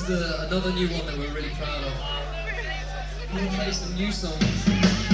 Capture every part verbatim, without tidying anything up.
is uh, another new one that we're really proud of. We're going to play some new songs.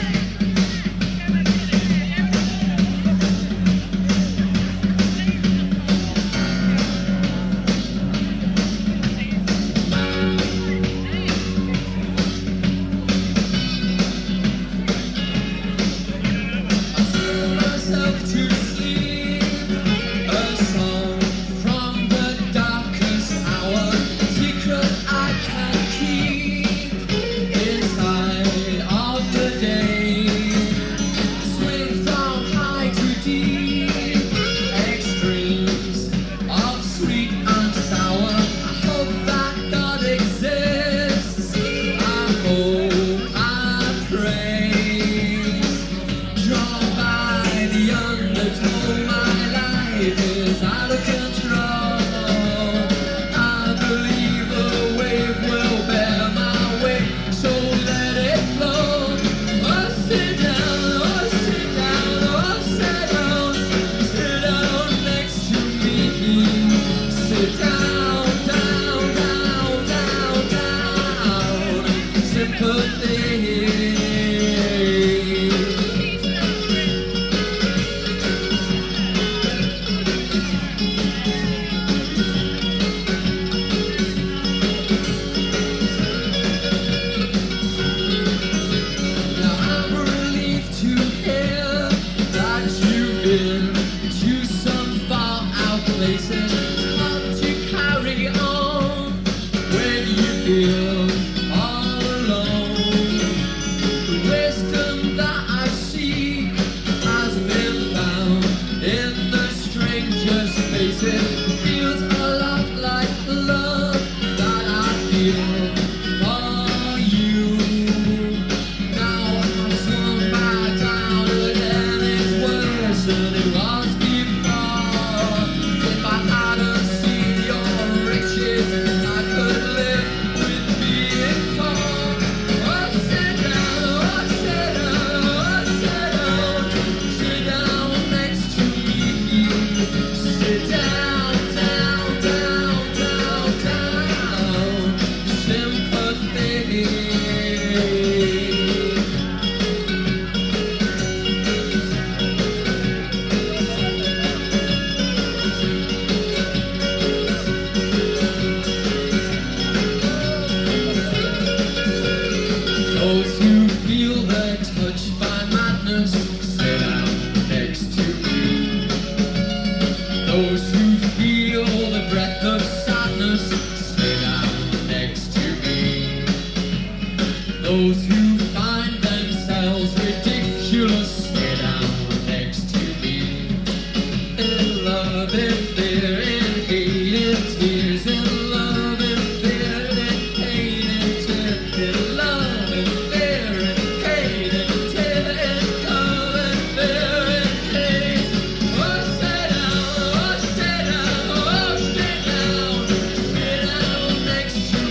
Those who find themselves ridiculous, stay down next to me. In love and fear and hate and tears, in love and fear and hate and tears, in love and fear and hate and tears, in love and fear and hate. Oh, stay down, oh, stay down, oh, stay down, stay down next to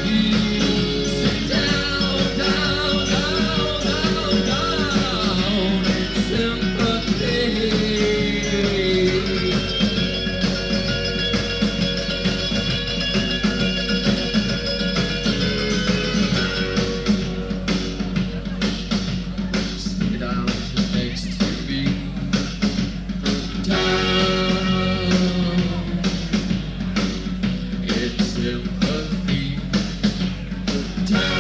me. Sit down, down, down, down, down, sympathy. Sit down next to me. Down, it's sympathy. Down.